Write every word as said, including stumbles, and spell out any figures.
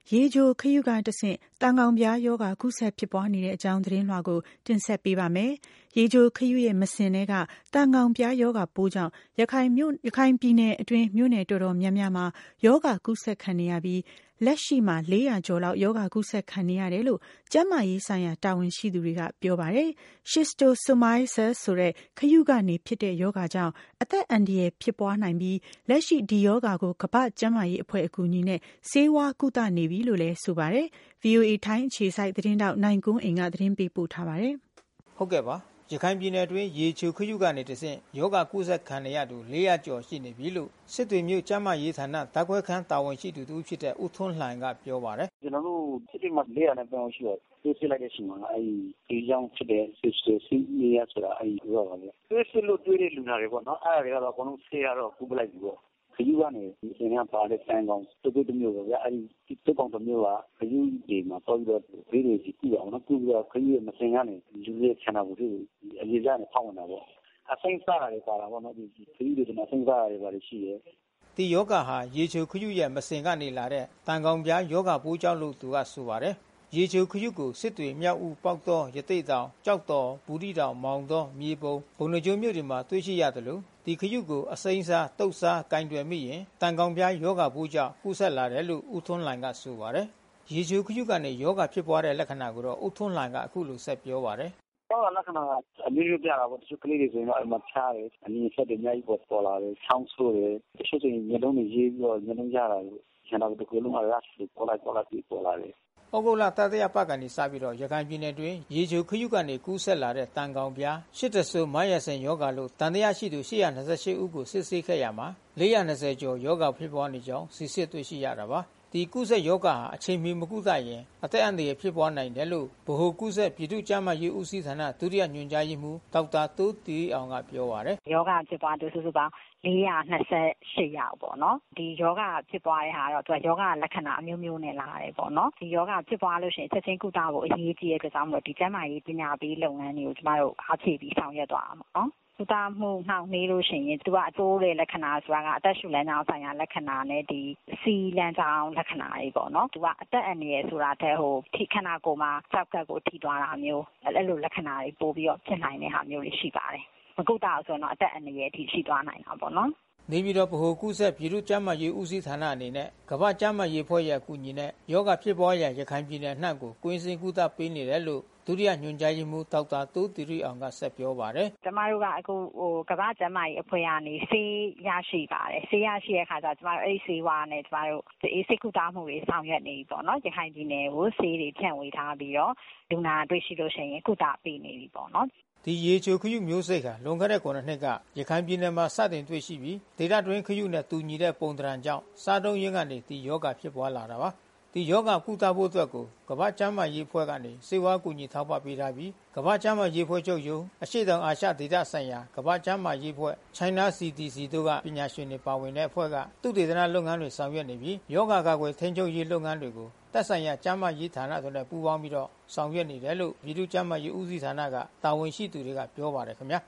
ရေချိုခရုကတဆင့်တန်ကောင်ပြားယောဂကုဆက်ဖြစ်ပွားနေတဲ့အကြောင်းသတင်းလွှာကိုတင်ဆက်ပေးပါမယ်။ရေချိုခရုရဲ့မစင်တွေကတန်ကောင်ပြားယောဂပိုးကြောင့်ရခိုင်မြို့ရခိုင်ပြည်နယ်အတွင်းမြို့နယ်တော်တော်များများမှာယောဂကုဆက်ခံနေရပြီးလက်ရှိမှာလေးရာကျော်လောက်ယောဂကုဆက်ခံနေရတယ်လို့ကျန်းမာရေးဆိုင်ရာတာဝန်ရှိသူတွေကပြောပါတယ်။ Schistosomiasis ဆိုတဲ့ခရုကနေဖြစ်တဲ့ယောဂကြောင့်အသက်အန္တရာယ်ဖြစ်ပွားနိုင်ပြီးလက်ရှိဒီယောဂကိုကမ္ဘာ့ကျန်းမာရေးအဖွဲ့အကူအညီနဲ့ဆေးဝါးကုသနေပြီလို့လည်းဆိုပါတယ်။ ဗွီအိုအေထိုင်းအခြေစိုက်သတင်းတောက်နိုင်ကွန်းအိမ်ကသတင်းပေးပို့ထားပါတယ်။ဟုတ်ကဲ့ပါရခိုင်ပြည်နယ်အတွင်းရေချိုခရုကနေတဆင့်ယောဂကုဆက်ခံရသူလေးရာကျော်ရှိနေပြီလို့စစ်တွေမြို့ကျန်းမာရေးဌာနဓာတ်ခွဲခန်းတာဝန်ရှိသူတူဖြစ်တဲ့ဦးထွန်းလှိုင်ကပြောပါတယ်။ကျွန်တော်တို့စစ်တွေမှာလေးရာနဲ့ပြောင်းရှိတော့သိစစ်လိုက်တဲ့အချိန်မှာအဲဒီဒီကြောင့်ဖြစ်တဲ့စစ်စစ်စီနီယာဆိုတာအဲဒီပြောပါလေ။သိစစ်လို့တွေ့တဲ့လူနာတွေပေါ့နော်အဲ့ဒါတွေကတော့အကုန်လုံးဆေးရတော့ကုပလိုက်ပြီပေါ့ခရုကနေဒီစင်ကပါတဲ့တန်ကောင်တူတူတမျိုးပဲအဲဒီတူကောင်တမျိုးကခရုဒီမှာပေါ်ပြီးတော့ဘေးတွေကြည့်အောင်နော်ပြုပြီးတော့ခရုရဲ့မစင်ကနေလူရဲ့ခန္ဓာကိုယ်တွေအရေးကြနဲ့ဖောက်ဝင်တာပေါ့အစိမ့်စားတာတွေပါတာပေါ့နော်ဒီခရုတွေကအစိမ့်စားတာတွေပါရှိတယ်ဒီယောဂဟာရေချိုခရုရဲ့မစင်ကနေလာတဲ့တန်ကောင်ပြားယောဂပိုးကြောင့်လို့သူကဆိုပါတယ်ရေချိုခရုကိုစစ်တွေမြောက်ဦးပေါက်တော်ရတိတ်တောင်ကြောက်တော်ဘူးတီတောင်မောင်တော်မြေပုံဘုံနှကျိုးမြို့တွေမှာတွေ့ရှိရတယ်လို့ဒီခရုကိုအစိမ်းစားတုတ်စားကင်တွယ်မိရင်တန်ကောင်ပြားယောဂပိုးကြောင့်ကူးဆက်လာတယ်လို့ဦးထွန်းလှိုင်ကဆိုပါတယ်ရေချိုခရုကနေယောဂဖြစ်ပွားတဲ့လက္ခဏာကိုတော့ဦးထွန်းလှိုင်ကအခုလိုဆက်ပြောပါတယ်တော့လက္ခဏာအမျိုးမျိုးပြတာပေါ့တချို့ကလေးတွေဆိုရင်တော့အမှဖြားတယ်အမြင်ဆက်တွေအများကြီးပေါ်ပေါ်လာတယ်ချောင်းဆိုးတယ်တချို့ဆိုရင်မျက်လုံးတွေရေးပြီးတော့မျက်လုံးရတာကိုကျန်တော့ဒီကုလုံးကရရှိပေါ်လာပေါ်လာပြီးပေါ်လာတယ်ဩဂုတ်လတတိယပတ်ကနေစပြီးတော့ရခိုင်ပြည်နယ်တွင်ရေချိုခရုကနေကူးဆက်လာတဲ့တန်ကောင်ပြားရှစ်တဆိုမိုင်းရဆင်ယောဂါလို့တန်တရားရှိသူရှစ်ရာနှစ်ဆယ့်ရှစ်ဦးကိုစစ်ဆေးခဲ့ရမှာလေးရာနှစ်ဆယ်ကျော်ယောဂါဖြစ်ပွားနေကြောင်းစစ်ဆေးတွေ့ရှိရတာပါဒီကုဆက်ယောဂါဟာအချိန်မီမကုသရင်အသက်အန္တရာယ်ဖြစ်ပွားနိုင်တယ်လို့ဗဟိုကုဆက်ပြည်သူ့ကျန်းမာရေးဦးစီးဌာနဒုတိယညွှန်ကြားရေးမှူးဒေါက်တာတိုးတီအောင်ကပြောပါတယ်ယောဂါဖြစ်ပွားသူစုစုပေါင်းလေးရာနှစ်ဆယ့်ရှစ်ယောက်ပေါ့နော်ဒီယောဂဖြစ်ပွားတဲ့ဟာတော့သူကယောဂလက္ခဏာအမျိုးမျိုးနဲ့လာတယ်ပေါ့နော်ဒီယောဂဖြစ်ပွားလို့ရှိရင်ချက်ချင်းကုသဖို့အရေးကြီးတဲ့အတွက်ကြောင့်မို့ဒီကျန်းမာရေးပညာပေးလုပ်ငန်းတွေကိုကျမတို့အားဖြည့်ပြီးဆောင်ရွက်သွားအောင်နော်ကုသမှုနှောင့်နှေးလို့ရှိရင်သူကအတိုးတဲ့လက္ခဏာဆိုတာကအသက်ရှူလမ်းကြောင်းဆိုင်ရာလက္ခဏာနဲ့ဒီစီလမ်းကြောင်းလက္ခဏာတွေပေါ့နော်သူကအသက်အန္တရာယ်ဆိုတာတဲ့ဟိုထိခန္ဓာကိုယ်မှာကြောက်ကပ်ကိုထိသွားတာမျိုးအဲ့လိုလက္ခဏာတွေပို့ပြီးတော့ဖြစ်နိုင်တဲ့ဟာမျိုးတွေရှိပါတယ်မကုသအောင်ဆိုတော့အသက်အန္တရာယ်အထိရှိသွားနိုင်တာပေါ့နော်နေပြည်တော်ဗဟိုကုဆက်ပြည်သူ့ကျန်းမာရေးဦးစီးဌာနအနေနဲ့ကမ္ဘာ့ကျန်းမာရေးအဖွဲ့ရဲ့အကူအညီနဲ့ယောဂဖြစ်ပွားရာရခိုင်ပြည်နယ်အနှံ့ကိုကွင်းစင်ကုသပေးနေတယ်လို့ဒုတိယညွှန်ကြားရေးမှူးဒေါက်တာတိုးတီရီအောင်ကဆက်ပြောပါတယ်ကျမတို့ကအခုဟိုကမ္ဘာ့ကျန်းမာရေးအဖွဲ့ကနေဆေးရရှိပါတယ်ဆေးရရှိတဲ့အခါကျကျမတို့အဲ့ဒီဆေးဝါးနဲ့ကျမတို့အေးစိတ်ကုသမှုတွေဆောင်ရွက်နေပြီပေါ့နော်ရခိုင်ပြည်နယ်ကိုဆေးတွေဖြန့်ဝေထားပြီးတော့လူနာတွေ့ရှိလို့ရှိရင်ကုသပေးနေပြီပေါ့နော်ဒီရေချိုခရုမျိုးစိတ်ဟာလွန်ခဲ့တဲ့ခုနှစ်ကရခိုင်ပြည်နယ်မှာစတင်တွေ့ရှိပြီးဒေသတွင်းခရုနဲ့တူညီတဲ့ပုံသဏ္ဍာန်ကြောင့်စားတုံးရင်းကနေဒီယောဂဖြစ်ပွားလာတာပါဒီယောဂကုသဖို့အတွက်ကိုကမ္ဘာ့ကျန်းမာရေးအဖွဲ့ကနေစေဝါကူညီထောက်ပံ့ပေးထားပြီးကမ္ဘာ့ကျန်းမာရေးအဖွဲ့ချုပ်ရုံးအရှေ့တောင်အာရှဒေသဆိုင်ရာကမ္ဘာ့ကျန်းမာရေးအဖွဲ့ China စီ တီ စီ တို့ကပညာရှင်တွေပါဝင်တဲ့အဖွဲ့ကသုတေသနလုပ်ငန်းတွေဆောင်ရွက်နေပြီးယောဂကာကွယ်ထိန်းချုပ်ရေးလုပ်ငန်းတွေကိုသက်ဆိုင်ရာကျန်းမာရေးဌာနတွေနဲ့ပူးပေါင်းပြီးတော့ဆောင်ရွက်နေတယ်လို့ပြည်သူ့ကျန်းမာရေးဦးစီးဌာနကတာဝန်ရှိသူတွေကပြောပါတယ်ခင်ဗျာ